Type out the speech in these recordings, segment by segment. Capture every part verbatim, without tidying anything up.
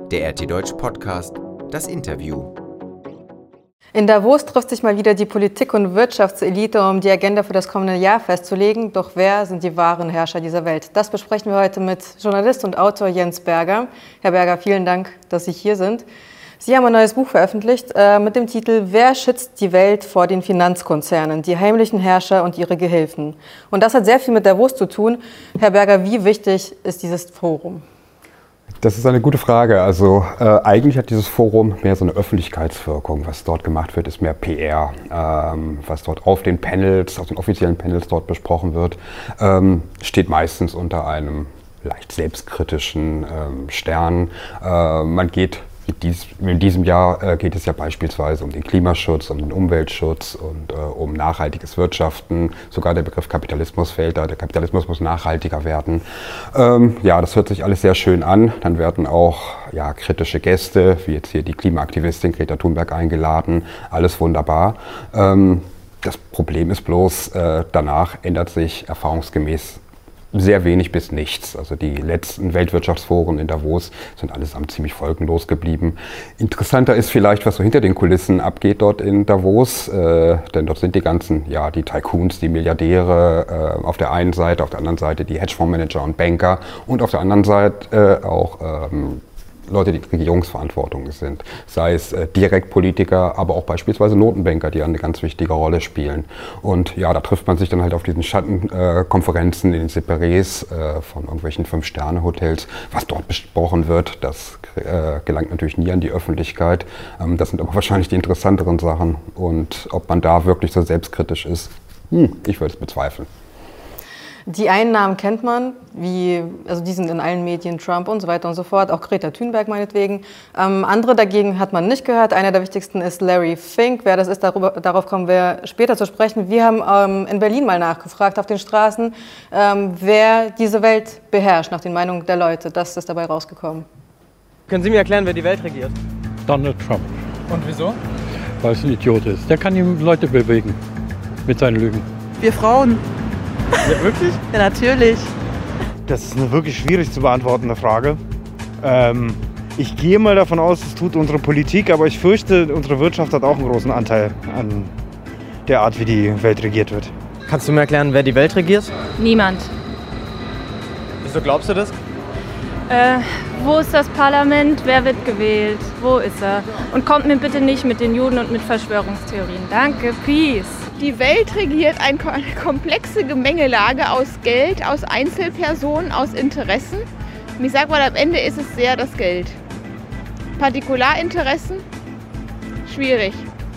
Der R T Deutsch Podcast, das Interview. In Davos trifft sich mal wieder die Politik- und Wirtschaftselite, um die Agenda für das kommende Jahr festzulegen. Doch wer sind die wahren Herrscher dieser Welt? Das besprechen wir heute mit Journalist und Autor Jens Berger. Herr Berger, vielen Dank, dass Sie hier sind. Sie haben ein neues Buch veröffentlicht äh, mit dem Titel »Wer schützt die Welt vor den Finanzkonzernen? Die heimlichen Herrscher und ihre Gehilfen«. Und das hat sehr viel mit Davos zu tun. Herr Berger, wie wichtig ist dieses Forum? Das ist eine gute Frage. Also äh, eigentlich hat dieses Forum mehr so eine Öffentlichkeitswirkung. Was dort gemacht wird, ist mehr P R. Ähm, was dort auf den Panels, auf den offiziellen Panels dort besprochen wird, ähm, steht meistens unter einem leicht selbstkritischen ähm, Stern. Äh, man geht Dies, in diesem Jahr äh, geht es ja beispielsweise um den Klimaschutz, um den Umweltschutz und äh, um nachhaltiges Wirtschaften. Sogar der Begriff Kapitalismus fällt da. Der Kapitalismus muss nachhaltiger werden. Ähm, ja, das hört sich alles sehr schön an. Dann werden auch ja, kritische Gäste, wie jetzt hier die Klimaaktivistin Greta Thunberg, eingeladen. Alles wunderbar. Ähm, das Problem ist bloß, äh, danach ändert sich erfahrungsgemäß sehr wenig bis nichts. Also die letzten Weltwirtschaftsforen in Davos sind allesamt ziemlich folgenlos geblieben. Interessanter ist vielleicht, was so hinter den Kulissen abgeht dort in Davos. Äh, denn dort sind die ganzen, ja, die Tycoons, die Milliardäre äh, auf der einen Seite, auf der anderen Seite die Hedgefondsmanager und Banker und auf der anderen Seite äh, auch ähm, Leute, die in Regierungsverantwortung sind, sei es äh, Direktpolitiker, aber auch beispielsweise Notenbanker, die eine ganz wichtige Rolle spielen. Und ja, da trifft man sich dann halt auf diesen Schattenkonferenzen äh, in den Separés äh, von irgendwelchen Fünf-Sterne-Hotels. Was dort besprochen wird, das äh, gelangt natürlich nie an die Öffentlichkeit. Ähm, das sind aber wahrscheinlich die interessanteren Sachen. Und ob man da wirklich so selbstkritisch ist, hm, ich würde es bezweifeln. Die einen Namen kennt man, wie, also die sind in allen Medien, Trump und so weiter und so fort, auch Greta Thunberg meinetwegen. Ähm, andere dagegen hat man nicht gehört. Einer der wichtigsten ist Larry Fink. Wer das ist, darüber, darauf kommen wir später zu sprechen. Wir haben ähm, in Berlin mal nachgefragt auf den Straßen, ähm, wer diese Welt beherrscht, nach den Meinungen der Leute. Das ist dabei rausgekommen. Können Sie mir erklären, wer die Welt regiert? Donald Trump. Und wieso? Weil es ein Idiot ist. Der kann die Leute bewegen mit seinen Lügen. Wir Frauen. Ja, wirklich? Ja, natürlich. Das ist eine wirklich schwierig zu beantwortende Frage. Ähm, ich gehe mal davon aus, es tut unsere Politik, aber ich fürchte, unsere Wirtschaft hat auch einen großen Anteil an der Art, wie die Welt regiert wird. Kannst du mir erklären, wer die Welt regiert? Niemand. Wieso glaubst du das? Äh, wo ist das Parlament? Wer wird gewählt? Wo ist er? Und kommt mir bitte nicht mit den Juden und mit Verschwörungstheorien. Danke, peace. Die Welt regiert eine komplexe Gemengelage aus Geld, aus Einzelpersonen, aus Interessen. Und ich sage mal, am Ende ist es sehr das Geld. Partikularinteressen? Schwierig.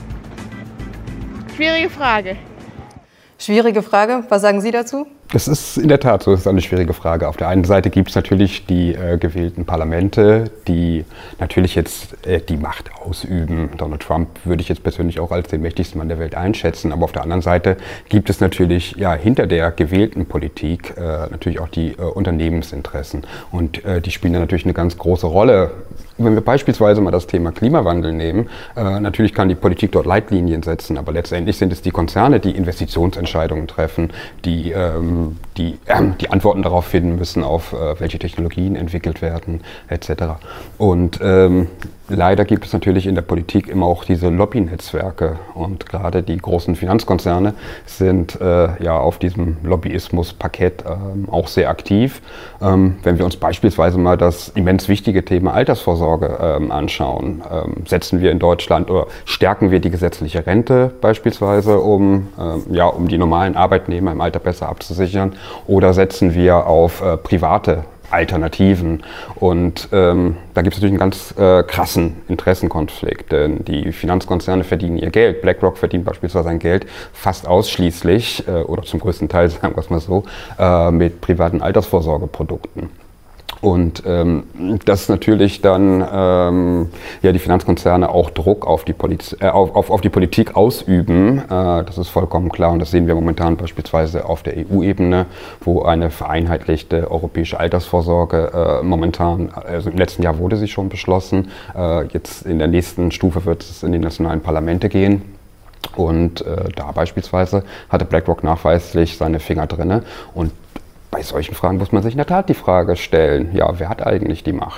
Schwierige Frage. Schwierige Frage. Was sagen Sie dazu? Das ist in der Tat so, das ist eine schwierige Frage. Auf der einen Seite gibt es natürlich die äh, gewählten Parlamente, die natürlich jetzt äh, die Macht ausüben. Donald Trump würde ich jetzt persönlich auch als den mächtigsten Mann der Welt einschätzen. Aber auf der anderen Seite gibt es natürlich ja hinter der gewählten Politik äh, natürlich auch die äh, Unternehmensinteressen. Und äh, die spielen da natürlich eine ganz große Rolle. Wenn wir beispielsweise mal das Thema Klimawandel nehmen, äh, natürlich kann die Politik dort Leitlinien setzen, aber letztendlich sind es die Konzerne, die Investitionsentscheidungen treffen, die ähm, Die, äh, die Antworten darauf finden müssen, auf äh, welche Technologien entwickelt werden, et cetera. Und ähm, leider gibt es natürlich in der Politik immer auch diese Lobbynetzwerke. Und gerade die großen Finanzkonzerne sind äh, ja auf diesem Lobbyismus-Parkett ähm, auch sehr aktiv. Ähm, wenn wir uns beispielsweise mal das immens wichtige Thema Altersvorsorge ähm, anschauen, ähm, setzen wir in Deutschland oder stärken wir die gesetzliche Rente beispielsweise, um, ähm, ja, um die normalen Arbeitnehmer im Alter besser abzusichern. Oder setzen wir auf äh, private Alternativen? Und ähm, da gibt es natürlich einen ganz äh, krassen Interessenkonflikt, denn die Finanzkonzerne verdienen ihr Geld. BlackRock verdient beispielsweise sein Geld fast ausschließlich äh, oder zum größten Teil, sagen wir es mal so, äh, mit privaten Altersvorsorgeprodukten. Und ähm, dass natürlich dann ähm, ja, die Finanzkonzerne auch Druck auf die, Poliz äh, auf, auf, auf die Politik ausüben, äh, das ist vollkommen klar. Und das sehen wir momentan beispielsweise auf der E U-Ebene, wo eine vereinheitlichte europäische Altersvorsorge äh, momentan, also im letzten Jahr wurde sie schon beschlossen, äh, jetzt in der nächsten Stufe wird es in die nationalen Parlamente gehen. Und äh, da beispielsweise hatte BlackRock nachweislich seine Finger drinne. Und bei solchen Fragen muss man sich in der Tat die Frage stellen, ja, wer hat eigentlich die Macht?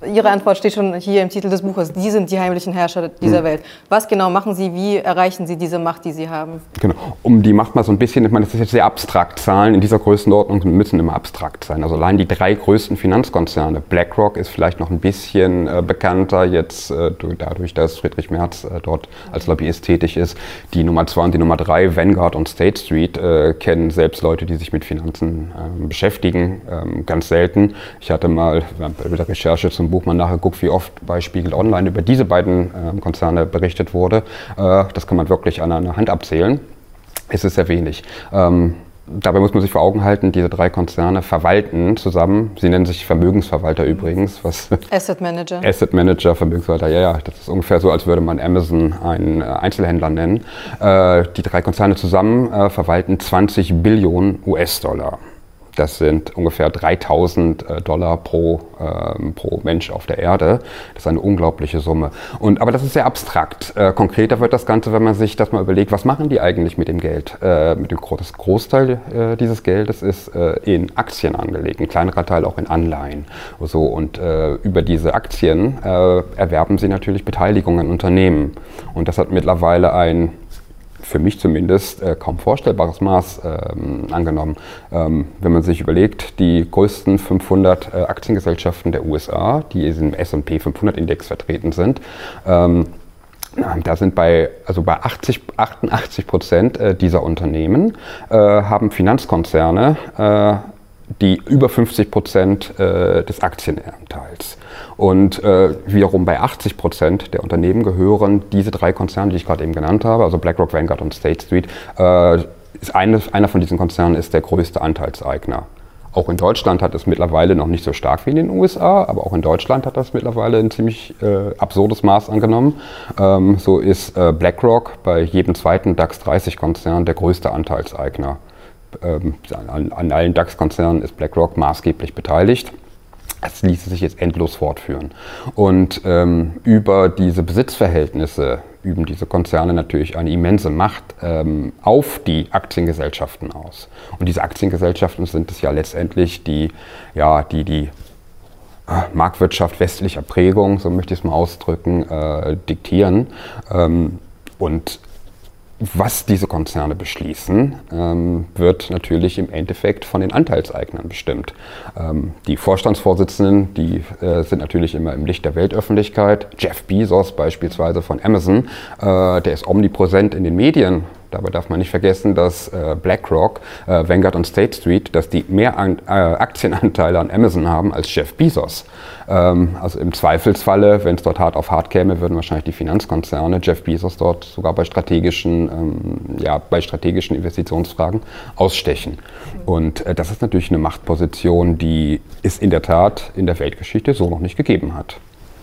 Ihre Antwort steht schon hier im Titel des Buches. Die sind die heimlichen Herrscher dieser hm. Welt. Was genau machen Sie? Wie erreichen Sie diese Macht, die Sie haben? Genau. Um die Macht mal so ein bisschen, ich meine, das ist jetzt sehr abstrakt. Zahlen in dieser Größenordnung müssen immer abstrakt sein. Also allein die drei größten Finanzkonzerne. BlackRock ist vielleicht noch ein bisschen äh, bekannter jetzt äh, dadurch, dass Friedrich Merz äh, dort als Lobbyist tätig ist. Die Nummer zwei und die Nummer drei, Vanguard und State Street, äh, kennen selbst Leute, die sich mit Finanzen äh, beschäftigen. Ähm, ganz selten. Ich hatte mal bei der Recherche zum Buch mal nachgeguckt, wie oft bei Spiegel Online über diese beiden äh, Konzerne berichtet wurde. Äh, das kann man wirklich an einer Hand abzählen. Es ist sehr wenig. Ähm, dabei muss man sich vor Augen halten, diese drei Konzerne verwalten zusammen, sie nennen sich Vermögensverwalter übrigens. Was Asset Manager. Asset Manager, Vermögensverwalter, ja, ja, das ist ungefähr so, als würde man Amazon einen Einzelhändler nennen. Äh, die drei Konzerne zusammen äh, verwalten zwanzig Billionen U S-Dollar. Das sind ungefähr dreitausend Dollar pro, ähm, pro Mensch auf der Erde. Das ist eine unglaubliche Summe. Und, aber das ist sehr abstrakt. Äh, konkreter wird das Ganze, wenn man sich das mal überlegt, was machen die eigentlich mit dem Geld? Äh, mit dem das Großteil äh, dieses Geldes ist äh, in Aktien angelegt, ein kleinerer Teil auch in Anleihen. So, und äh, über diese Aktien äh, erwerben sie natürlich Beteiligungen an Unternehmen. Und das hat mittlerweile ein für mich zumindest äh, kaum vorstellbares Maß ähm, angenommen. Ähm, wenn man sich überlegt, die größten fünfhundert äh, Aktiengesellschaften der U S A, die im S und P fünfhundert Index vertreten sind, ähm, da sind bei, also bei achtzig, achtundachtzig Prozent äh, dieser Unternehmen äh, haben Finanzkonzerne, äh, die über fünfzig Prozent äh, des Aktienanteils. Und äh, wiederum bei achtzig Prozent der Unternehmen gehören diese drei Konzerne, die ich gerade eben genannt habe, also BlackRock, Vanguard und State Street, äh, ist eine, einer von diesen Konzernen ist der größte Anteilseigner. Auch in Deutschland hat es mittlerweile noch nicht so stark wie in den U S A, aber auch in Deutschland hat das mittlerweile ein ziemlich äh, absurdes Maß angenommen. Ähm, so ist äh, BlackRock bei jedem zweiten DAX dreißig Konzern der größte Anteilseigner. Ähm, an, an allen DAX-Konzernen ist BlackRock maßgeblich beteiligt. Das ließe sich jetzt endlos fortführen. Und ähm, über diese Besitzverhältnisse üben diese Konzerne natürlich eine immense Macht ähm, auf die Aktiengesellschaften aus. Und diese Aktiengesellschaften sind es ja letztendlich, die ja, die, die äh, Marktwirtschaft westlicher Prägung, so möchte ich es mal ausdrücken, äh, diktieren. Ähm, und was diese Konzerne beschließen, ähm, wird natürlich im Endeffekt von den Anteilseignern bestimmt. Ähm, die Vorstandsvorsitzenden, die äh, sind natürlich immer im Licht der Weltöffentlichkeit. Jeff Bezos beispielsweise von Amazon, äh, der ist omnipräsent in den Medien. Dabei darf man nicht vergessen, dass äh, BlackRock, äh, Vanguard und State Street, dass die mehr an, äh, Aktienanteile an Amazon haben als Jeff Bezos. Ähm, also im Zweifelsfalle, wenn es dort hart auf hart käme, würden wahrscheinlich die Finanzkonzerne Jeff Bezos dort sogar bei strategischen, ähm, ja, bei strategischen Investitionsfragen ausstechen. Und äh, das ist natürlich eine Machtposition, die es in der Tat in der Weltgeschichte so noch nicht gegeben hat.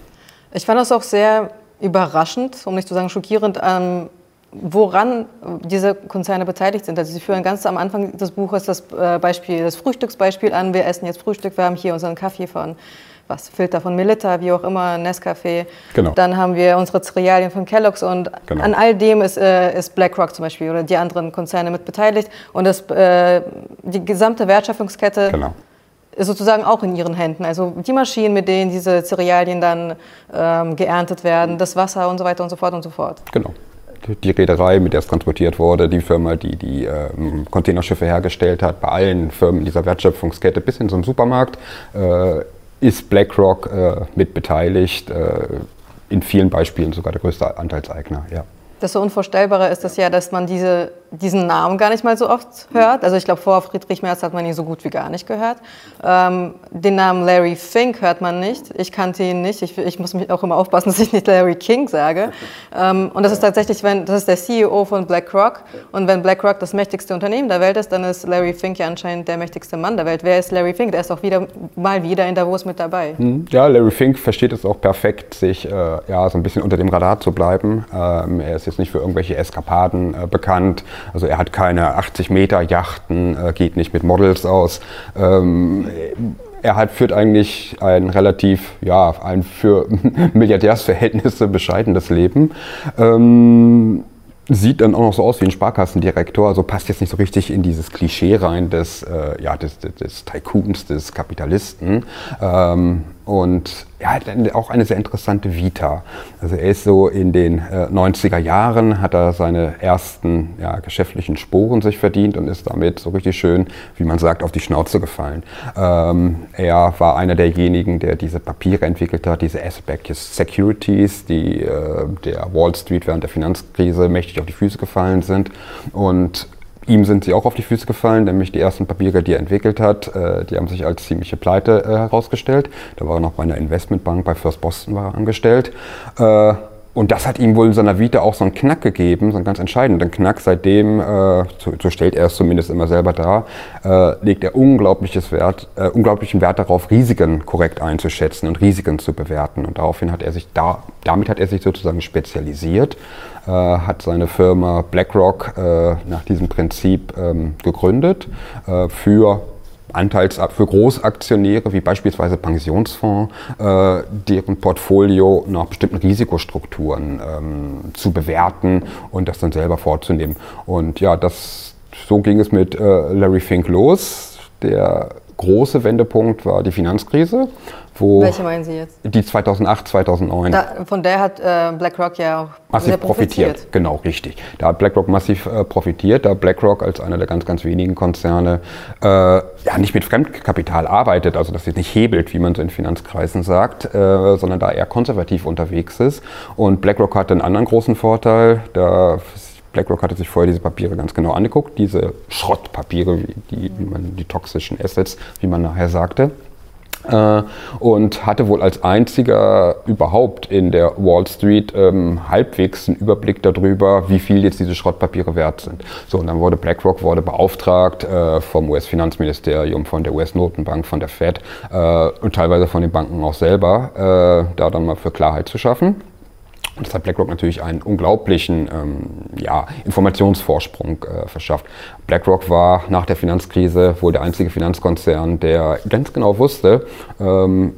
Ich fand das auch sehr überraschend, um nicht zu sagen schockierend, ähm, woran diese Konzerne beteiligt sind. Also sie führen ganz am Anfang des Buches das Beispiel, das Frühstücksbeispiel an. Wir essen jetzt Frühstück, wir haben hier unseren Kaffee von was, Filter von Melitta, wie auch immer, Nescafé. Genau. Dann haben wir unsere Cerealien von Kellogg's und genau. An all dem ist, äh, ist BlackRock zum Beispiel oder die anderen Konzerne mit beteiligt. Und das, äh, die gesamte Wertschöpfungskette genau. ist sozusagen auch in ihren Händen. Also die Maschinen, mit denen diese Cerealien dann ähm, geerntet werden, das Wasser und so weiter und so fort und so fort. Genau. Die Reederei, mit der es transportiert wurde, die Firma, die die ähm, Containerschiffe hergestellt hat, bei allen Firmen dieser Wertschöpfungskette bis hin zum Supermarkt, äh, ist BlackRock äh, mit beteiligt, äh, in vielen Beispielen sogar der größte Anteilseigner. Ja. Das so Unvorstellbare ist das ja, dass man diese, diesen Namen gar nicht mal so oft hört. Also ich glaube, vor Friedrich Merz hat man ihn so gut wie gar nicht gehört. Ähm, den Namen Larry Fink hört man nicht. Ich kannte ihn nicht. Ich, ich muss mich auch immer aufpassen, dass ich nicht Larry King sage. Ähm, und das ist tatsächlich, wenn, das ist der C E O von BlackRock. Und wenn BlackRock das mächtigste Unternehmen der Welt ist, dann ist Larry Fink ja anscheinend der mächtigste Mann der Welt. Wer ist Larry Fink? Der ist auch wieder, mal wieder in Davos mit dabei. Ja, Larry Fink versteht es auch perfekt, sich äh, ja, so ein bisschen unter dem Radar zu bleiben. Ähm, er ist jetzt nicht für irgendwelche Eskapaden äh, bekannt. Also er hat keine achtzig Meter Yachten, äh, geht nicht mit Models aus. Ähm, er hat, führt eigentlich ein relativ, ja, ein für Milliardärsverhältnisse bescheidenes Leben. Ähm, Sieht dann auch noch so aus wie ein Sparkassendirektor, also passt jetzt nicht so richtig in dieses Klischee rein des, äh, ja, des, des, des Tycoons, des Kapitalisten. Ähm, und er hat auch eine sehr interessante Vita. Also er ist so in den äh, neunziger Jahren, hat er seine ersten ja, geschäftlichen Sporen sich verdient und ist damit so richtig schön, wie man sagt, auf die Schnauze gefallen. Ähm, er war einer derjenigen, der diese Papiere entwickelt hat, diese Asset-Backed Securities, die äh, der Wall Street während der Finanzkrise mächtig auf die Füße gefallen sind. Und ihm sind sie auch auf die Füße gefallen, nämlich die ersten Papiere, die er entwickelt hat, äh, die haben sich als ziemliche Pleite äh, herausgestellt. Da war er noch bei einer Investmentbank, bei First Boston war er angestellt. Äh, und das hat ihm wohl in seiner Vita auch so einen Knack gegeben, so einen ganz entscheidenden Knack. Seitdem, äh, so, so stellt er es zumindest immer selber dar, äh, legt er unglaubliches Wert, äh, unglaublichen Wert darauf, Risiken korrekt einzuschätzen und Risiken zu bewerten. Und daraufhin hat er sich da, damit hat er sich sozusagen spezialisiert. Äh, hat seine Firma BlackRock äh, nach diesem Prinzip ähm, gegründet äh, für Anteils für Großaktionäre wie beispielsweise Pensionsfonds, äh, deren Portfolio nach bestimmten Risikostrukturen ähm, zu bewerten und das dann selber vorzunehmen. Und ja, das, so ging es mit äh, Larry Fink los. Der große Wendepunkt war die Finanzkrise. Wo Welche meinen Sie jetzt? Die zweitausendacht, zweitausendneun. Da, von der hat äh, BlackRock ja auch massiv profitiert. profitiert. Genau, richtig. Da hat BlackRock massiv äh, profitiert, da BlackRock als einer der ganz, ganz wenigen Konzerne äh, ja nicht mit Fremdkapital arbeitet, also dass sie nicht hebelt, wie man so in Finanzkreisen sagt, äh, sondern da eher konservativ unterwegs ist. Und BlackRock hatte einen anderen großen Vorteil, da BlackRock hatte sich vorher diese Papiere ganz genau angeguckt, diese Schrottpapiere, die, wie man, die toxischen Assets, wie man nachher sagte. Äh, und hatte wohl als einziger überhaupt in der Wall Street ähm, halbwegs einen Überblick darüber, wie viel jetzt diese Schrottpapiere wert sind. So, und dann wurde BlackRock wurde beauftragt äh, vom U S-Finanzministerium, von der U S-Notenbank, von der Fed äh, und teilweise von den Banken auch selber, äh, da dann mal für Klarheit zu schaffen. Und das hat BlackRock natürlich einen unglaublichen ähm, ja, Informationsvorsprung äh, verschafft. BlackRock war nach der Finanzkrise wohl der einzige Finanzkonzern, der ganz genau wusste, ähm,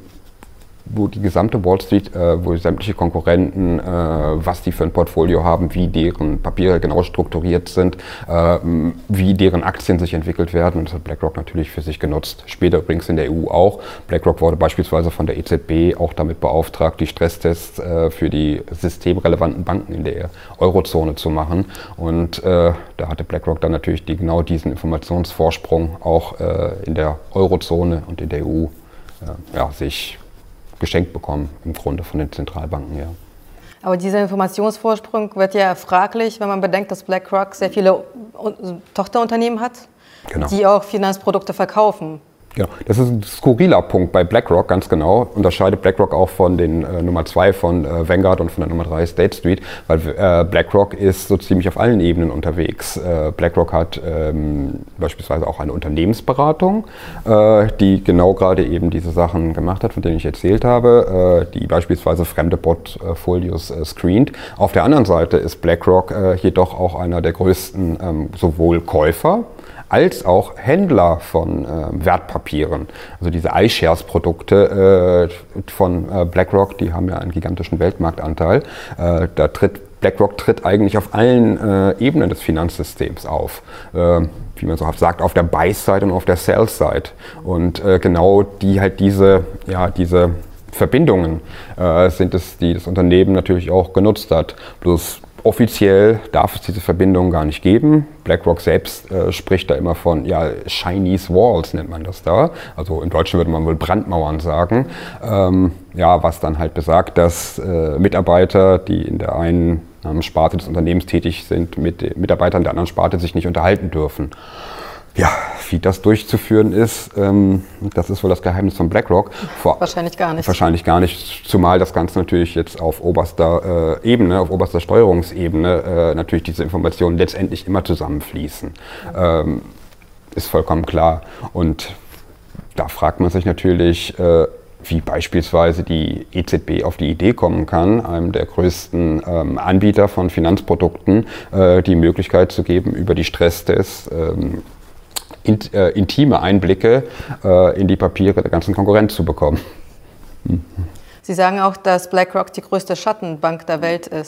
wo die gesamte Wall Street, äh, wo sämtliche Konkurrenten, äh, was die für ein Portfolio haben, wie deren Papiere genau strukturiert sind, äh, wie deren Aktien sich entwickelt werden. Und das hat BlackRock natürlich für sich genutzt. Später übrigens in der E U auch. BlackRock wurde beispielsweise von der E Z B auch damit beauftragt, die Stresstests äh, für die systemrelevanten Banken in der Eurozone zu machen. Und äh, da hatte BlackRock dann natürlich die, genau diesen Informationsvorsprung auch äh, in der Eurozone und in der E U äh, ja, sich geschenkt bekommen, im Grunde von den Zentralbanken, ja. Aber dieser Informationsvorsprung wird ja fraglich, wenn man bedenkt, dass BlackRock sehr viele Tochterunternehmen hat, genau, die auch Finanzprodukte verkaufen. Genau, das ist ein skurriler Punkt bei BlackRock, ganz genau. Unterscheidet BlackRock auch von den äh, Nummer zwei von äh, Vanguard und von der Nummer drei State Street, weil äh, BlackRock ist so ziemlich auf allen Ebenen unterwegs. Äh, BlackRock hat ähm, beispielsweise auch eine Unternehmensberatung, äh, die genau gerade eben diese Sachen gemacht hat, von denen ich erzählt habe, äh, die beispielsweise fremde Portfolios äh, screent. Auf der anderen Seite ist BlackRock äh, jedoch auch einer der größten ähm, sowohl Käufer als auch Händler von äh, Wertpapieren. Also diese iShares-Produkte äh, von äh, BlackRock, die haben ja einen gigantischen Weltmarktanteil. Äh, da tritt BlackRock tritt eigentlich auf allen äh, Ebenen des Finanzsystems auf. Äh, wie man so oft sagt, auf der Buy-Side und auf der Sell-Side. Und äh, genau die halt diese, ja, diese Verbindungen äh, sind es, die das Unternehmen natürlich auch genutzt hat. Bloß offiziell darf es diese Verbindung gar nicht geben. BlackRock selbst äh, spricht da immer von, ja, Chinese Walls nennt man das da. Also im Deutschen würde man wohl Brandmauern sagen. Ähm, ja, was dann halt besagt, dass äh, Mitarbeiter, die in der einen ähm, Sparte des Unternehmens tätig sind, mit den Mitarbeitern der anderen Sparte sich nicht unterhalten dürfen. Ja, wie das durchzuführen ist, ähm, das ist wohl das Geheimnis von BlackRock. Vor, wahrscheinlich gar nicht. Wahrscheinlich gar nicht, zumal das Ganze natürlich jetzt auf oberster äh, Ebene, auf oberster Steuerungsebene äh, natürlich diese Informationen letztendlich immer zusammenfließen. Ähm, ist vollkommen klar. Und da fragt man sich natürlich, äh, wie beispielsweise die E Z B auf die Idee kommen kann, einem der größten ähm, Anbieter von Finanzprodukten äh, die Möglichkeit zu geben, über die Stresstests ähm, int, äh, intime Einblicke äh, in die Papiere der ganzen Konkurrenz zu bekommen. Hm. Sie sagen auch, dass BlackRock die größte Schattenbank der Welt ist.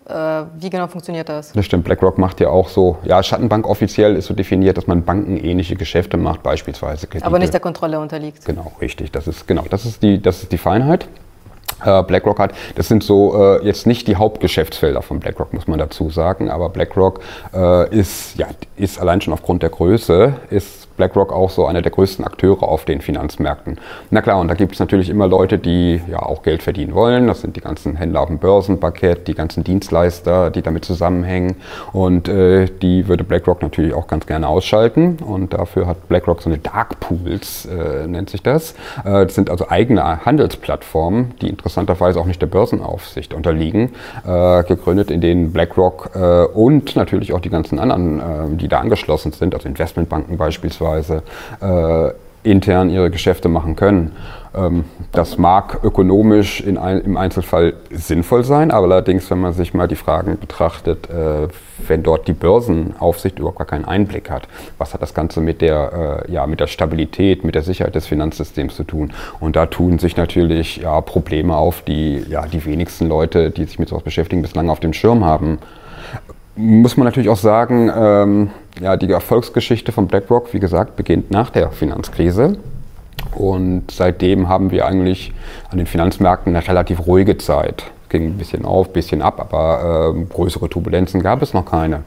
Wie genau funktioniert das? Das stimmt, BlackRock macht ja auch so, ja, Schattenbank offiziell ist so definiert, dass man bankenähnliche Geschäfte macht, beispielsweise Kredite. Aber nicht der Kontrolle unterliegt. Genau, richtig, das ist, genau, das ist die, das ist die Feinheit. BlackRock hat, das sind so äh, jetzt nicht die Hauptgeschäftsfelder von BlackRock, muss man dazu sagen, aber BlackRock äh, ist, ja, ist allein schon aufgrund der Größe, ist BlackRock auch so einer der größten Akteure auf den Finanzmärkten. Na klar, und da gibt es natürlich immer Leute, die ja auch Geld verdienen wollen. Das sind die ganzen Händler auf dem Börsenparkett, die ganzen Dienstleister, die damit zusammenhängen. Und äh, die würde BlackRock natürlich auch ganz gerne ausschalten. Und dafür hat BlackRock so eine Dark Pools, äh, nennt sich das. Äh, das sind also eigene Handelsplattformen, die interessanterweise auch nicht der Börsenaufsicht unterliegen, äh, gegründet, in denen BlackRock äh, und natürlich auch die ganzen anderen, äh, die da angeschlossen sind, also Investmentbanken beispielsweise, Äh, intern ihre Geschäfte machen können. Ähm, das mag ökonomisch in ein, im Einzelfall sinnvoll sein, aber allerdings, wenn man sich mal die Fragen betrachtet, äh, wenn dort die Börsenaufsicht überhaupt gar keinen Einblick hat, was hat das Ganze mit der, äh, ja, mit der Stabilität, mit der Sicherheit des Finanzsystems zu tun? Und da tun sich natürlich ja, Probleme auf, die ja, die wenigsten Leute, die sich mit sowas beschäftigen, bislang auf dem Schirm haben. Muss man natürlich auch sagen, ähm, ja, die Erfolgsgeschichte von BlackRock, wie gesagt, beginnt nach der Finanzkrise. Und seitdem haben wir eigentlich an den Finanzmärkten eine relativ ruhige Zeit. Ging ein bisschen auf, ein bisschen ab, aber äh, größere Turbulenzen gab es noch keine.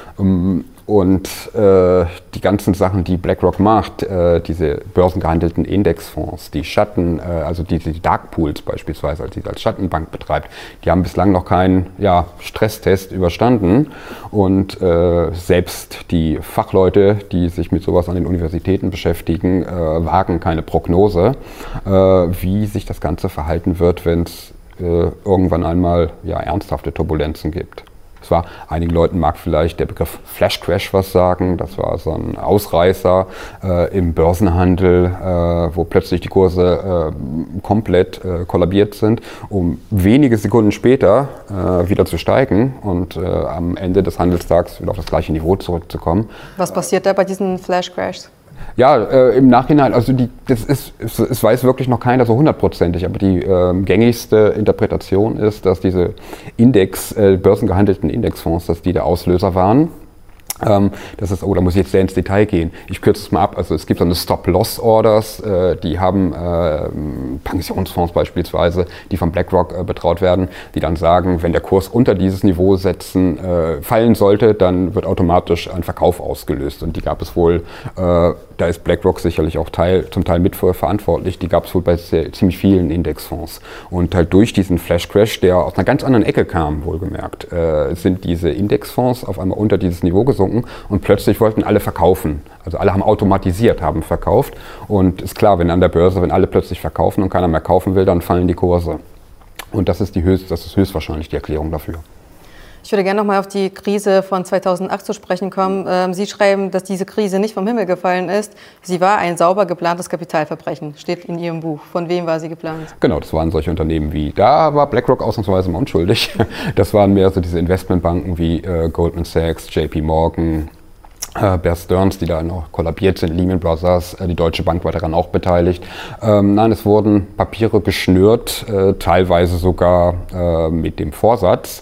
Um, Und äh, die ganzen Sachen, die BlackRock macht, äh, diese börsengehandelten Indexfonds, die Schatten, äh, also die, die Dark Pools beispielsweise, als die als Schattenbank betreibt, die haben bislang noch keinen ja, Stresstest überstanden. Und äh, selbst die Fachleute, die sich mit sowas an den Universitäten beschäftigen, äh, wagen keine Prognose, äh, wie sich das Ganze verhalten wird, wenn es äh, irgendwann einmal ja, ernsthafte Turbulenzen gibt. Es war, einigen Leuten mag vielleicht der Begriff Flash Crash was sagen. Das war so ein Ausreißer äh, im Börsenhandel, äh, wo plötzlich die Kurse äh, komplett äh, kollabiert sind, um wenige Sekunden später äh, wieder zu steigen und äh, am Ende des Handelstags wieder auf das gleiche Niveau zurückzukommen. Was passiert da bei diesen Flash Crashs? Ja, äh, im Nachhinein, also die, das ist, es, es weiß wirklich noch keiner so hundertprozentig, aber die äh, gängigste Interpretation ist, dass diese Index, äh, börsengehandelten Indexfonds, dass die der Auslöser waren. Ähm, das ist, oh, da muss ich jetzt sehr ins Detail gehen. Ich kürze es mal ab. Also es gibt so eine Stop-Loss-Orders, äh, die haben äh, Pensionsfonds beispielsweise, die von BlackRock äh, betraut werden, die dann sagen, wenn der Kurs unter dieses Niveau setzen, äh, fallen sollte, dann wird automatisch ein Verkauf ausgelöst. Und die gab es wohl, äh, da ist BlackRock sicherlich auch Teil, zum Teil mit verantwortlich, die gab es wohl bei sehr, ziemlich vielen Indexfonds. Und halt durch diesen Flash-Crash, der aus einer ganz anderen Ecke kam, wohlgemerkt, äh, sind diese Indexfonds auf einmal unter dieses Niveau gesunken. Und plötzlich wollten alle verkaufen. Also alle haben automatisiert, haben verkauft. Und ist klar, wenn an der Börse, wenn alle plötzlich verkaufen und keiner mehr kaufen will, dann fallen die Kurse. Und das ist, die höchst, das ist höchstwahrscheinlich die Erklärung dafür. Ich würde gerne noch mal auf die Krise von zweitausendacht zu sprechen kommen. Sie schreiben, dass diese Krise nicht vom Himmel gefallen ist. Sie war ein sauber geplantes Kapitalverbrechen, steht in Ihrem Buch. Von wem war sie geplant? Genau, das waren solche Unternehmen wie, da war BlackRock ausnahmsweise mal unschuldig. Das waren mehr so diese Investmentbanken wie äh, Goldman Sachs, J P Morgan, äh, Bear Stearns, die da noch kollabiert sind, Lehman Brothers, äh, die Deutsche Bank war daran auch beteiligt. Ähm, nein, es wurden Papiere geschnürt, äh, teilweise sogar äh, mit dem Vorsatz,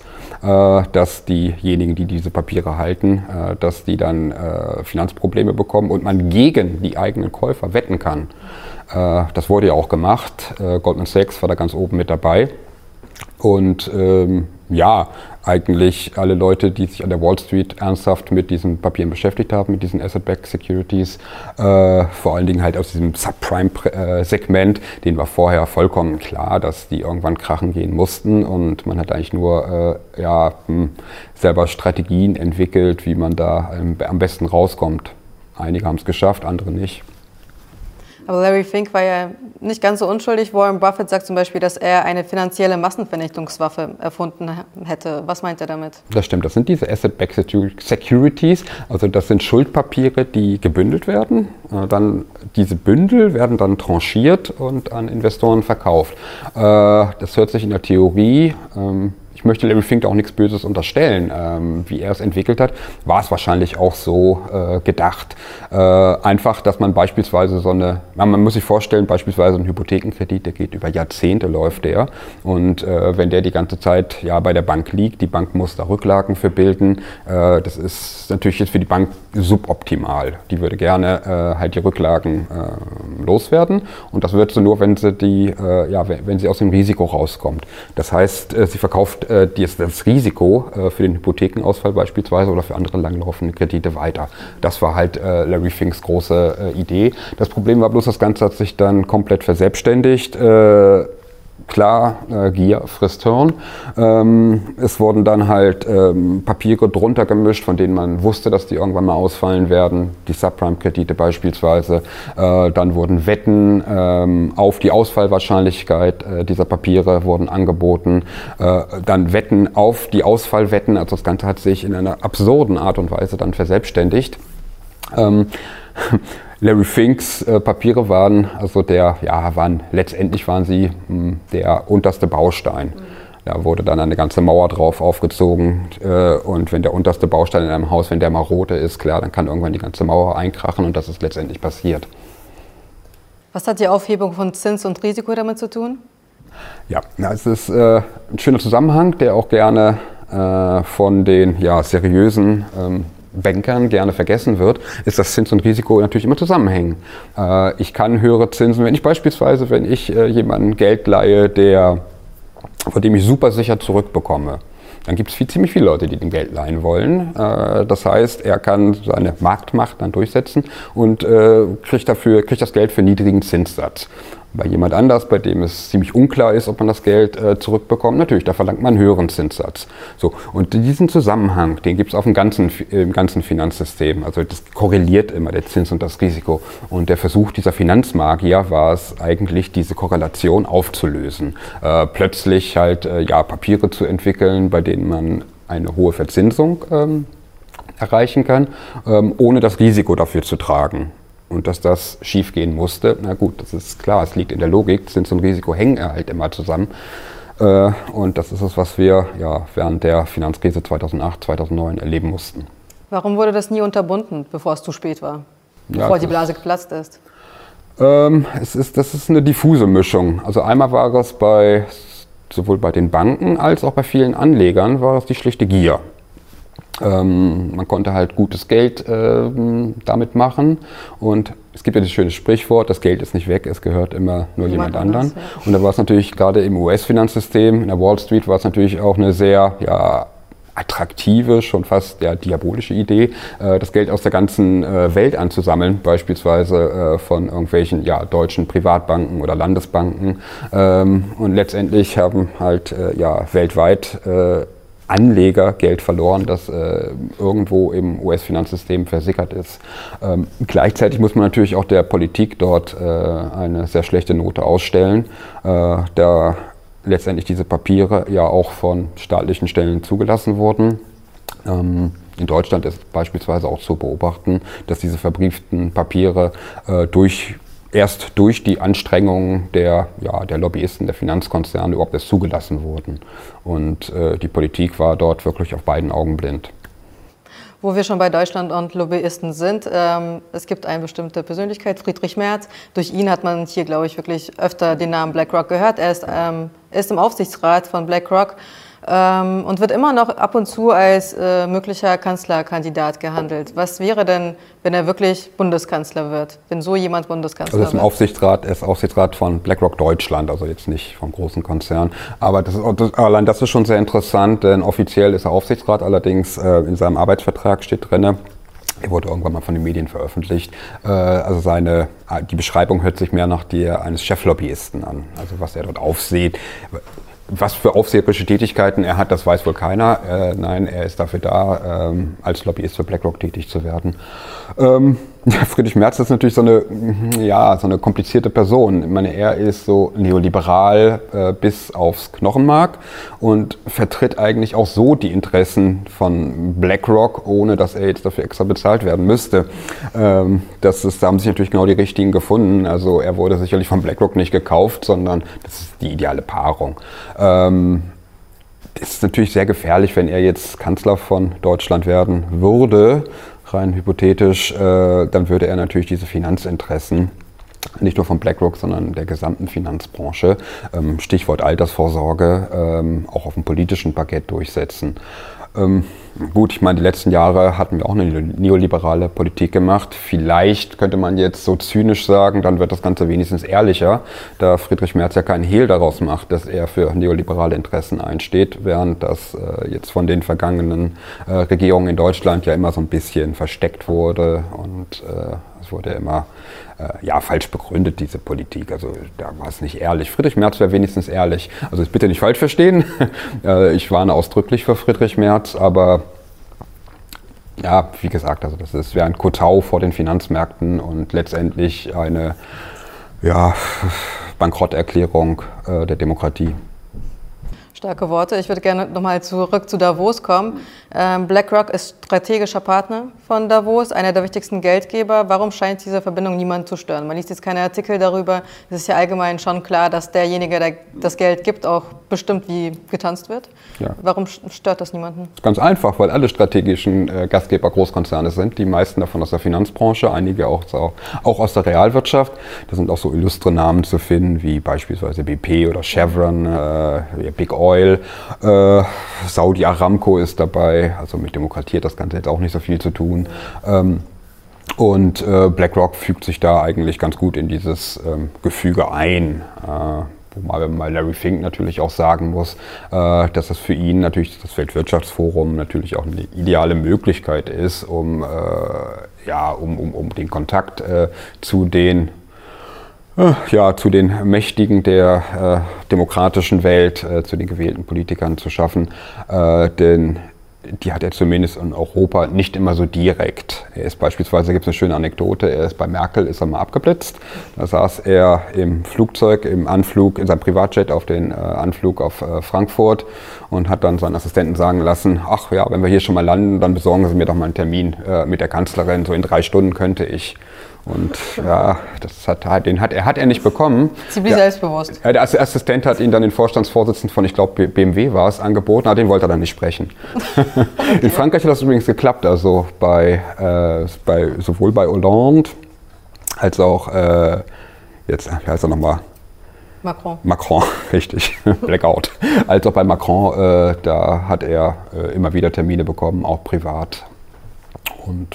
dass diejenigen, die diese Papiere halten, dass die dann Finanzprobleme bekommen und man gegen die eigenen Käufer wetten kann. Das wurde ja auch gemacht. Goldman Sachs war da ganz oben mit dabei. Und ähm, ja, eigentlich alle Leute, die sich an der Wall Street ernsthaft mit diesen Papieren beschäftigt haben, mit diesen Asset-Backed Securities, äh, vor allen Dingen halt aus diesem Subprime-Segment, denen war vorher vollkommen klar, dass die irgendwann krachen gehen mussten und man hat eigentlich nur äh, ja, hm, selber Strategien entwickelt, wie man da ähm, am besten rauskommt. Einige haben es geschafft, andere nicht. Aber Larry Fink war ja nicht ganz so unschuldig. Warren Buffett sagt zum Beispiel, dass er eine finanzielle Massenvernichtungswaffe erfunden hätte. Was meint er damit? Das stimmt, das sind diese Asset-Backed Securities, also das sind Schuldpapiere, die gebündelt werden. Dann, diese Bündel werden dann tranchiert und an Investoren verkauft. Das hört sich in der Theorie, ich möchte Larry Fink auch nichts Böses unterstellen. Ähm, wie er es entwickelt hat, war es wahrscheinlich auch so äh, gedacht. Äh, einfach, dass man beispielsweise so eine, man muss sich vorstellen, beispielsweise ein Hypothekenkredit, der geht über Jahrzehnte, läuft der. Und äh, wenn der die ganze Zeit ja bei der Bank liegt, die Bank muss da Rücklagen für bilden, äh, das ist natürlich jetzt für die Bank suboptimal. Die würde gerne äh, halt die Rücklagen äh, loswerden. Und das wird sie nur, wenn sie die, äh, ja, wenn, wenn sie aus dem Risiko rauskommt. Das heißt, äh, sie verkauft äh, das, das Risiko äh, für den Hypothekenausfall beispielsweise oder für andere langlaufende Kredite weiter. Das war halt äh, Larry Finks große äh, Idee. Das Problem war bloß, das Ganze hat sich dann komplett verselbstständigt. Äh, Klar, äh, Gier frisst Hirn. Ähm, es wurden dann halt ähm, Papiere drunter gemischt, von denen man wusste, dass die irgendwann mal ausfallen werden. Die Subprime-Kredite beispielsweise. Äh, dann wurden Wetten ähm, auf die Ausfallwahrscheinlichkeit äh, dieser Papiere wurden angeboten. Äh, dann Wetten auf die Ausfallwetten. Also das Ganze hat sich in einer absurden Art und Weise dann verselbstständigt. Ähm, Larry Finks äh, Papiere waren, also der, ja, waren, letztendlich waren sie mh, der unterste Baustein. Da wurde dann eine ganze Mauer drauf aufgezogen äh, und wenn der unterste Baustein in einem Haus, wenn der marode ist, klar, dann kann irgendwann die ganze Mauer einkrachen und das ist letztendlich passiert. Was hat die Aufhebung von Zins und Risiko damit zu tun? Ja, es ist äh, ein schöner Zusammenhang, der auch gerne äh, von den ja, seriösen ähm, Bankern gerne vergessen wird, ist, dass Zins und Risiko natürlich immer zusammenhängen. Äh, ich kann höhere Zinsen, wenn ich beispielsweise, wenn ich äh, jemandem Geld leihe, der, von dem ich super sicher zurückbekomme, dann gibt es viel, ziemlich viele Leute, die den Geld leihen wollen. Äh, das heißt, er kann seine Marktmacht dann durchsetzen und äh, kriegt dafür, kriegt das Geld für niedrigen Zinssatz. Bei jemand anders, bei dem es ziemlich unklar ist, ob man das Geld äh, zurückbekommt, natürlich, da verlangt man einen höheren Zinssatz. So, und diesen Zusammenhang, den gibt es auf dem ganzen, im ganzen Finanzsystem. Also das korreliert immer, der Zins und das Risiko. Und der Versuch dieser Finanzmagier war es eigentlich, diese Korrelation aufzulösen. Äh, plötzlich halt äh, ja, Papiere zu entwickeln, bei denen man eine hohe Verzinsung ähm, erreichen kann, ähm, ohne das Risiko dafür zu tragen. Und dass das schief gehen musste, na gut, das ist klar, es liegt in der Logik, Zins und Risiko hängen halt immer zusammen. Äh, und das ist es, was wir ja, während der Finanzkrise zweitausendacht, zweitausendneun erleben mussten. Warum wurde das nie unterbunden, bevor es zu spät war? Ja, bevor die Blase geplatzt ist? Ähm, es ist? Das ist eine diffuse Mischung. Also einmal war es bei, sowohl bei den Banken als auch bei vielen Anlegern, war es die schlichte Gier. Ähm, man konnte halt gutes Geld äh, damit machen und es gibt ja das schöne Sprichwort, das Geld ist nicht weg, es gehört immer nur jemand, jemand anderen. Anders, ja. Und da war es natürlich gerade im U S-Finanzsystem, in der Wall Street war es natürlich auch eine sehr ja, attraktive, schon fast ja, diabolische Idee, äh, das Geld aus der ganzen äh, Welt anzusammeln, beispielsweise äh, von irgendwelchen ja, deutschen Privatbanken oder Landesbanken. Ähm, und letztendlich haben halt äh, ja, weltweit äh, Anleger Geld verloren, das äh, irgendwo im U S-Finanzsystem versickert ist. Ähm, gleichzeitig muss man natürlich auch der Politik dort äh, eine sehr schlechte Note ausstellen, äh, da letztendlich diese Papiere ja auch von staatlichen Stellen zugelassen wurden. Ähm, in Deutschland ist beispielsweise auch zu beobachten, dass diese verbrieften Papiere äh, durch erst durch die Anstrengungen der, ja, der Lobbyisten, der Finanzkonzerne überhaupt erst zugelassen wurden. Und äh, die Politik war dort wirklich auf beiden Augen blind. Wo wir schon bei Deutschland und Lobbyisten sind, ähm, es gibt eine bestimmte Persönlichkeit, Friedrich Merz. Durch ihn hat man hier, glaube ich, wirklich öfter den Namen BlackRock gehört. Er ist, ähm, ist im Aufsichtsrat von BlackRock. Ähm, und wird immer noch ab und zu als äh, möglicher Kanzlerkandidat gehandelt. Was wäre denn, wenn er wirklich Bundeskanzler wird, wenn so jemand Bundeskanzler wird? Also er ist im Aufsichtsrat, er ist Aufsichtsrat von BlackRock Deutschland, also jetzt nicht vom großen Konzern. Aber das ist, das, allein das ist schon sehr interessant, denn offiziell ist er Aufsichtsrat, allerdings äh, in seinem Arbeitsvertrag steht drin, er wurde irgendwann mal von den Medien veröffentlicht. Äh, also seine, die Beschreibung hört sich mehr nach der eines Cheflobbyisten an, also was er dort aufsieht. Was für aufseherische Tätigkeiten er hat, das weiß wohl keiner. Äh, nein, er ist dafür da, ähm, als Lobbyist für BlackRock tätig zu werden. Ähm, ja, Friedrich Merz ist natürlich so eine, ja, so eine komplizierte Person. Ich meine, er ist so neoliberal äh, bis aufs Knochenmark und vertritt eigentlich auch so die Interessen von BlackRock, ohne dass er jetzt dafür extra bezahlt werden müsste. Ähm, das ist, da haben sich natürlich genau die richtigen gefunden. Also er wurde sicherlich von BlackRock nicht gekauft, sondern das ist die ideale Paarung. Ähm, es ist natürlich sehr gefährlich, wenn er jetzt Kanzler von Deutschland werden würde, rein hypothetisch, äh, dann würde er natürlich diese Finanzinteressen, nicht nur von BlackRock, sondern der gesamten Finanzbranche, ähm, Stichwort Altersvorsorge, ähm, auch auf dem politischen Parkett durchsetzen. Ähm, gut, ich meine, die letzten Jahre hatten wir auch eine neoliberale Politik gemacht. Vielleicht könnte man jetzt so zynisch sagen, dann wird das Ganze wenigstens ehrlicher, da Friedrich Merz ja keinen Hehl daraus macht, dass er für neoliberale Interessen einsteht, während das äh, jetzt von den vergangenen äh, Regierungen in Deutschland ja immer so ein bisschen versteckt wurde und äh, es wurde immer äh, ja, falsch begründet, diese Politik. Also da war es nicht ehrlich. Friedrich Merz wäre wenigstens ehrlich. Also bitte nicht falsch verstehen. äh, ich warne ausdrücklich für Friedrich Merz, aber ja, wie gesagt, also das wäre ein Kotau vor den Finanzmärkten und letztendlich eine ja, Bankrotterklärung äh, der Demokratie. Starke Worte. Ich würde gerne nochmal zurück zu Davos kommen. Ähm, BlackRock ist strategischer Partner von Davos, einer der wichtigsten Geldgeber. Warum scheint diese Verbindung niemanden zu stören? Man liest jetzt keine Artikel darüber. Es ist ja allgemein schon klar, dass derjenige, der das Geld gibt, auch bestimmt, wie getanzt wird. Ja. Warum stört das niemanden? Ganz einfach, weil alle strategischen äh, Gastgeber Großkonzerne sind. Die meisten davon aus der Finanzbranche, einige auch, auch aus der Realwirtschaft. Da sind auch so illustre Namen zu finden, wie beispielsweise B P oder Chevron, äh, Big Oil. Äh, Saudi Aramco ist dabei, also mit Demokratie hat das Ganze jetzt auch nicht so viel zu tun. Ähm, und äh, BlackRock fügt sich da eigentlich ganz gut in dieses ähm, Gefüge ein. Äh, Wobei man Larry Fink natürlich auch sagen muss, äh, dass das für ihn natürlich das Weltwirtschaftsforum natürlich auch eine ideale Möglichkeit ist, um, äh, ja, um, um, um den Kontakt äh, zu den Ja, zu den Mächtigen der äh, demokratischen Welt, äh, zu den gewählten Politikern zu schaffen, äh, denn die hat er zumindest in Europa nicht immer so direkt. Er ist beispielsweise, gibt es eine schöne Anekdote, er ist bei Merkel, ist er mal abgeblitzt. Da saß er im Flugzeug, im Anflug, in seinem Privatjet auf den äh, Anflug auf äh, Frankfurt und hat dann seinen Assistenten sagen lassen, ach ja, wenn wir hier schon mal landen, dann besorgen Sie mir doch mal einen Termin äh, mit der Kanzlerin, so in drei Stunden könnte ich. Und ja, das hat, den hat, er, hat er nicht bekommen. Ziemlich der, selbstbewusst. Ja, der Assistent hat ihn dann den Vorstandsvorsitzenden von, ich glaube, B M W war es, angeboten, aber den wollte er dann nicht sprechen. Okay. In Frankreich hat das übrigens geklappt, also bei, äh, bei sowohl bei Hollande als auch, äh, jetzt, wie heißt er nochmal? Macron. Macron, richtig, Blackout. Als auch bei Macron, äh, da hat er äh, immer wieder Termine bekommen, auch privat. Und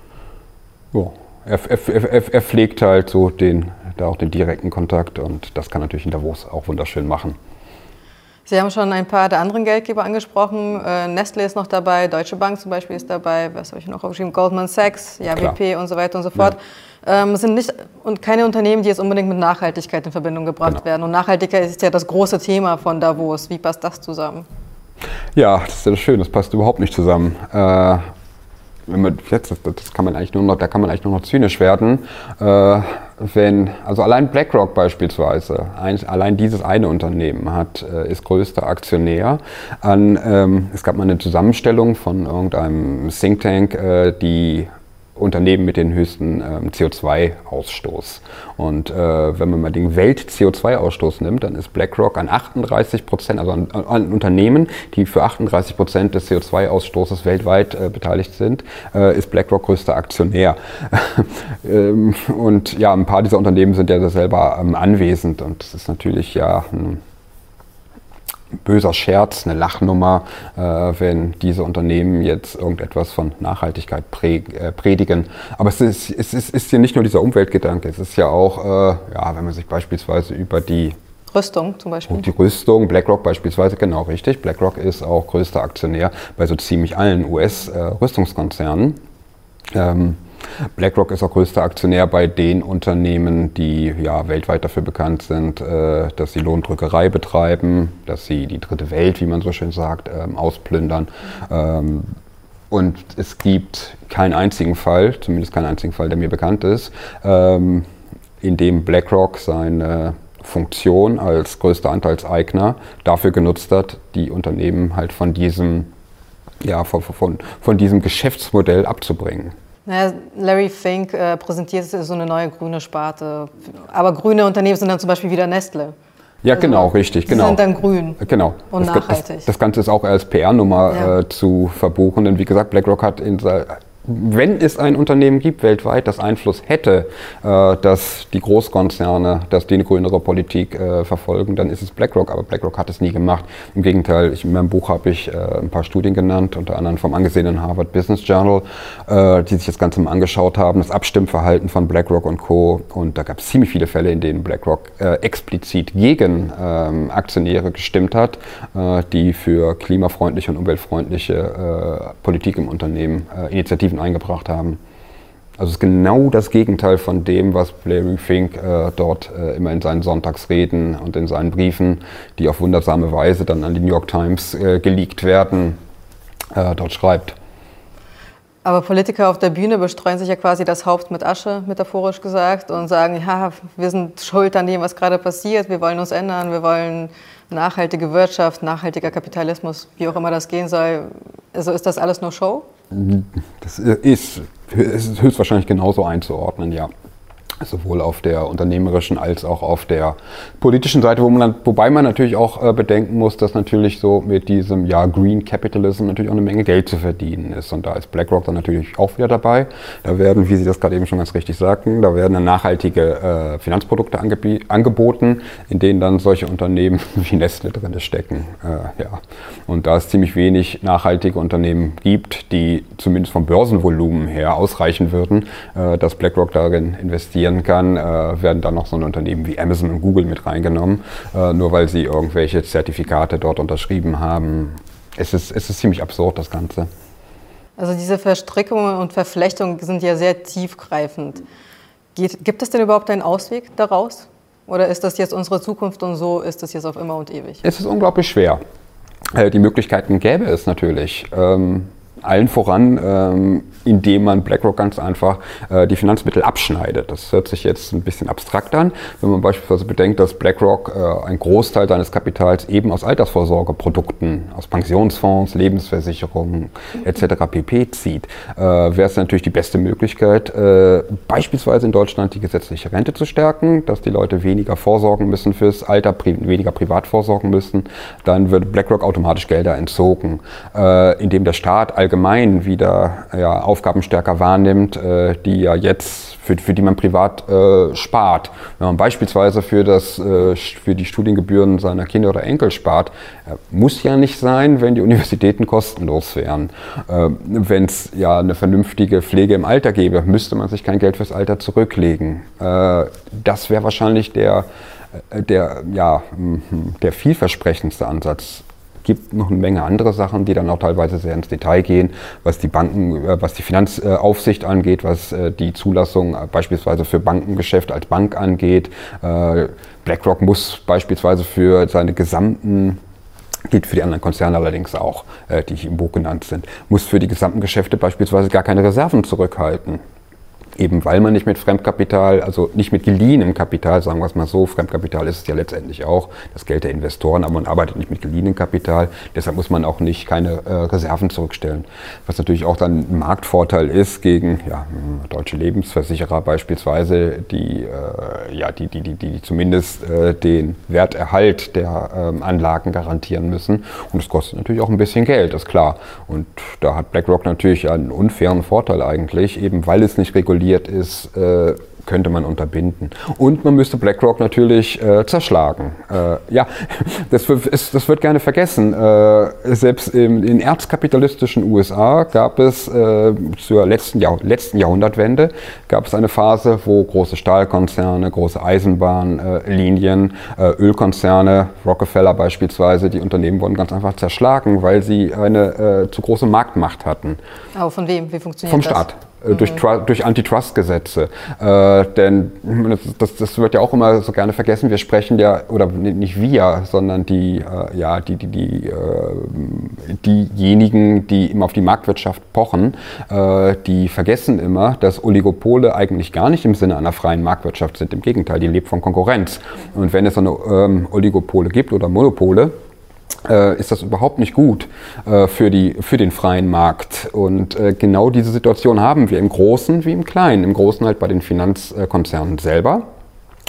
ja. Er, er, er, er pflegt halt so den, da auch den direkten Kontakt und das kann natürlich in Davos auch wunderschön machen. Sie haben schon ein paar der anderen Geldgeber angesprochen. Äh, Nestle ist noch dabei, Deutsche Bank zum Beispiel ist dabei, was habe ich noch aufgeschrieben? Goldman Sachs, ja, B P und so weiter und so fort. Ja. Ähm, es sind nicht und keine Unternehmen, die jetzt unbedingt mit Nachhaltigkeit in Verbindung gebracht genau. werden. Und Nachhaltigkeit ist ja das große Thema von Davos. Wie passt das zusammen? Ja, das ist ja schön, das passt überhaupt nicht zusammen. Äh, Wenn man, jetzt, das kann man eigentlich nur noch, da kann man eigentlich nur noch zynisch werden, äh, wenn, also allein BlackRock beispielsweise, ein, allein dieses eine Unternehmen hat, äh, ist größter Aktionär an, ähm, es gab mal eine Zusammenstellung von irgendeinem Think Tank, äh, die Unternehmen mit den höchsten ähm, C O zwei Ausstoß. Und äh, wenn man mal den Welt-C O zwei Ausstoß nimmt, dann ist BlackRock an achtunddreißig Prozent, also an, an Unternehmen, die für achtunddreißig Prozent des C O zwei Ausstoßes weltweit äh, beteiligt sind, äh, ist BlackRock größter Aktionär. ähm, und ja, ein paar dieser Unternehmen sind ja selber ähm, anwesend und das ist natürlich ja ein böser Scherz, eine Lachnummer, äh, wenn diese Unternehmen jetzt irgendetwas von Nachhaltigkeit prä, äh, predigen. Aber es ist, es ist, ist ja nicht nur dieser Umweltgedanke, es ist ja auch, äh, ja, wenn man sich beispielsweise über die Rüstung zum Beispiel. Die Rüstung, BlackRock beispielsweise, genau richtig. BlackRock ist auch größter Aktionär bei so ziemlich allen U S-Rüstungskonzernen. Ähm, BlackRock ist auch größter Aktionär bei den Unternehmen, die ja weltweit dafür bekannt sind, äh, dass sie Lohndrückerei betreiben, dass sie die dritte Welt, wie man so schön sagt, ähm, ausplündern. Ähm, und es gibt keinen einzigen Fall, zumindest keinen einzigen Fall, der mir bekannt ist, ähm, in dem BlackRock seine Funktion als größter Anteilseigner dafür genutzt hat, die Unternehmen halt von diesem, ja, von, von, von diesem Geschäftsmodell abzubringen. Naja, Larry Fink äh, präsentiert so eine neue grüne Sparte. Aber grüne Unternehmen sind dann zum Beispiel wieder Nestle. Ja, Also, genau, richtig, Sie genau. sind dann grün Genau. und das, nachhaltig. Das, das Ganze ist auch als P R-Nummer Ja. äh, zu verbuchen, denn wie gesagt, BlackRock hat in se- wenn es ein Unternehmen gibt weltweit, das Einfluss hätte, äh, dass die Großkonzerne, dass die eine grünere Politik äh, verfolgen, dann ist es BlackRock. Aber BlackRock hat es nie gemacht. Im Gegenteil, ich, in meinem Buch habe ich äh, ein paar Studien genannt, unter anderem vom angesehenen Harvard Business Journal, äh, die sich das Ganze mal angeschaut haben, das Abstimmverhalten von BlackRock und Co. Und da gab es ziemlich viele Fälle, in denen BlackRock äh, explizit gegen ähm, Aktionäre gestimmt hat, äh, die für klimafreundliche und umweltfreundliche äh, Politik im Unternehmen äh, Initiativen eingebracht haben. Also es ist genau das Gegenteil von dem, was Larry Fink äh, dort äh, immer in seinen Sonntagsreden und in seinen Briefen, die auf wundersame Weise dann an die New York Times äh, geleakt werden, äh, dort schreibt. Aber Politiker auf der Bühne bestreuen sich ja quasi das Haupt mit Asche, metaphorisch gesagt, und sagen, ja, wir sind schuld an dem, was gerade passiert, wir wollen uns ändern, wir wollen nachhaltige Wirtschaft, nachhaltiger Kapitalismus, wie auch immer das gehen soll. Also ist das alles nur Show? Das ist, ist höchstwahrscheinlich genauso einzuordnen, ja. Sowohl auf der unternehmerischen als auch auf der politischen Seite, wo man, wobei man natürlich auch äh, bedenken muss, dass natürlich so mit diesem ja, Green Capitalism natürlich auch eine Menge Geld zu verdienen ist. Und da ist BlackRock dann natürlich auch wieder dabei. Da werden, wie Sie das gerade eben schon ganz richtig sagten, da werden dann nachhaltige äh, Finanzprodukte angeb- angeboten, in denen dann solche Unternehmen wie Nestle drin stecken. Äh, ja. Und da es ziemlich wenig nachhaltige Unternehmen gibt, die zumindest vom Börsenvolumen her ausreichen würden, äh, dass BlackRock darin investieren kann, äh, werden dann noch so ein Unternehmen wie Amazon und Google mit reingenommen, äh, nur weil sie irgendwelche Zertifikate dort unterschrieben haben. Es ist, es ist ziemlich absurd, das Ganze. Also diese Verstrickungen und Verflechtungen sind ja sehr tiefgreifend. Geht, gibt es denn überhaupt einen Ausweg daraus? Oder ist das jetzt unsere Zukunft und so ist das jetzt auf immer und ewig? Es ist unglaublich schwer. Äh, die Möglichkeiten gäbe es natürlich. Ähm, allen voran, ähm, indem man BlackRock ganz einfach äh, die Finanzmittel abschneidet. Das hört sich jetzt ein bisschen abstrakt an, wenn man beispielsweise bedenkt, dass BlackRock äh, einen Großteil seines Kapitals eben aus Altersvorsorgeprodukten, aus Pensionsfonds, Lebensversicherungen et cetera pp. Zieht. Äh, wäre es natürlich die beste Möglichkeit, äh, beispielsweise in Deutschland die gesetzliche Rente zu stärken, dass die Leute weniger vorsorgen müssen fürs Alter, pri- weniger privat vorsorgen müssen. Dann würde BlackRock automatisch Gelder entzogen, äh, indem der Staat allgemein wieder ja, Aufgaben stärker wahrnimmt, äh, die ja jetzt, für, für die man privat äh, spart. Wenn man beispielsweise für, das, äh, für die Studiengebühren seiner Kinder oder Enkel spart, äh, muss ja nicht sein, wenn die Universitäten kostenlos wären. Äh, wenn es ja eine vernünftige Pflege im Alter gäbe, müsste man sich kein Geld fürs Alter zurücklegen. Äh, das wäre wahrscheinlich der, der, ja, der vielversprechendste Ansatz. Gibt noch eine Menge andere Sachen, die dann auch teilweise sehr ins Detail gehen, was die Banken, was die Finanzaufsicht angeht, was die Zulassung beispielsweise für Bankengeschäft als Bank angeht. BlackRock muss beispielsweise für seine gesamten, gilt für die anderen Konzerne allerdings auch, die hier im Buch genannt sind, muss für die gesamten Geschäfte beispielsweise gar keine Reserven zurückhalten. Eben weil man nicht mit Fremdkapital, also nicht mit geliehenem Kapital, sagen wir es mal so, Fremdkapital ist es ja letztendlich auch, das Geld der Investoren, aber man arbeitet nicht mit geliehenem Kapital, deshalb muss man auch nicht keine äh, Reserven zurückstellen. Was natürlich auch dann ein Marktvorteil ist gegen ja, deutsche Lebensversicherer beispielsweise, die, äh, ja, die, die, die, die zumindest äh, den Werterhalt der ähm, Anlagen garantieren müssen. Und das kostet natürlich auch ein bisschen Geld, ist klar. Und da hat BlackRock natürlich einen unfairen Vorteil eigentlich, eben weil es nicht reguliert ist, äh, könnte man unterbinden. Und man müsste BlackRock natürlich äh, zerschlagen. Äh, ja, das, ist, das wird gerne vergessen. Äh, selbst im, in erzkapitalistischen U S A gab es äh, zur letzten, Jahr, letzten Jahrhundertwende gab es eine Phase, wo große Stahlkonzerne, große Eisenbahnlinien, äh, Ölkonzerne, Rockefeller beispielsweise, die Unternehmen wurden ganz einfach zerschlagen, weil sie eine äh, zu große Marktmacht hatten. Aber von wem? Wie funktioniert Vom das? Vom Staat. Durch, durch Antitrust-Gesetze. Äh, denn das, das wird ja auch immer so gerne vergessen. Wir sprechen ja, oder nicht wir, sondern die, äh, ja, die, die, die, äh, diejenigen, die immer auf die Marktwirtschaft pochen, äh, die vergessen immer, dass Oligopole eigentlich gar nicht im Sinne einer freien Marktwirtschaft sind. Im Gegenteil, die lebt von Konkurrenz. Und wenn es so eine ähm, Oligopole gibt oder Monopole, Äh, ist das überhaupt nicht gut äh, für, die, für den freien Markt. Und äh, genau diese Situation haben wir im Großen wie im Kleinen. Im Großen halt bei den Finanzkonzernen selber.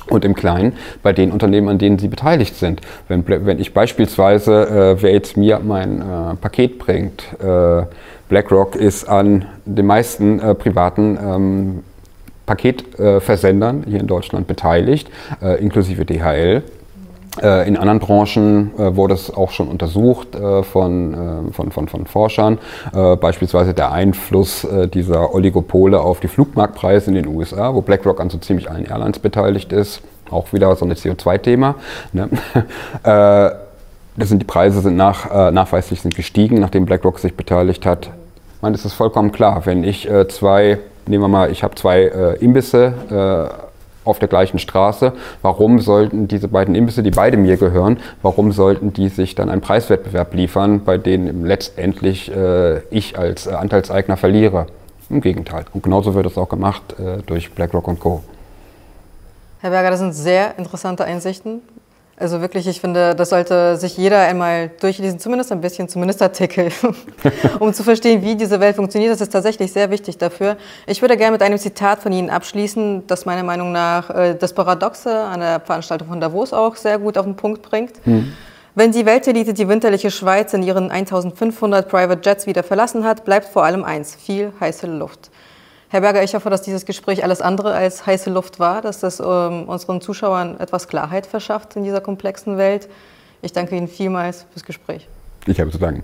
und im Kleinen bei den Unternehmen, an denen sie beteiligt sind. Wenn, wenn ich beispielsweise, äh, wer jetzt mir mein äh, Paket bringt, äh, BlackRock ist an den meisten äh, privaten ähm, Paketversendern äh, hier in Deutschland beteiligt, äh, inklusive D H L. Äh, in anderen Branchen äh, wurde es auch schon untersucht äh, von, äh, von, von, von Forschern, äh, beispielsweise der Einfluss äh, dieser Oligopole auf die Flugmarktpreise in den U S A, wo BlackRock an so ziemlich allen Airlines beteiligt ist, auch wieder so ein C O zwei Thema. Ne? äh, das sind, die Preise sind nach, äh, nachweislich sind gestiegen, nachdem BlackRock sich beteiligt hat. Ich meine, es ist vollkommen klar, wenn ich äh, zwei, nehmen wir mal, ich habe zwei äh, Imbisse äh, auf der gleichen Straße, warum sollten diese beiden Imbisse, die beide mir gehören, warum sollten die sich dann einen Preiswettbewerb liefern, bei dem letztendlich äh, ich als äh, Anteilseigner verliere? Im Gegenteil. Und genauso wird es auch gemacht äh, durch BlackRock und Co. Herr Berger, das sind sehr interessante Einsichten. Also wirklich, ich finde, das sollte sich jeder einmal durchlesen, zumindest ein bisschen, zumindest Artikel, um zu verstehen, wie diese Welt funktioniert. Das ist tatsächlich sehr wichtig dafür. Ich würde gerne mit einem Zitat von Ihnen abschließen, das meiner Meinung nach äh, das Paradoxe an der Veranstaltung von Davos auch sehr gut auf den Punkt bringt. Mhm. Wenn die Weltelite die winterliche Schweiz in ihren eintausendfünfhundert Private Jets wieder verlassen hat, bleibt vor allem eins, viel heiße Luft. Herr Berger, ich hoffe, dass dieses Gespräch alles andere als heiße Luft war, dass das ähm, unseren Zuschauern etwas Klarheit verschafft in dieser komplexen Welt. Ich danke Ihnen vielmals fürs Gespräch. Ich habe zu danken.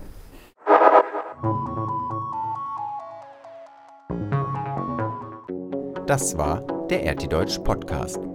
Das war der R T Deutsch Podcast.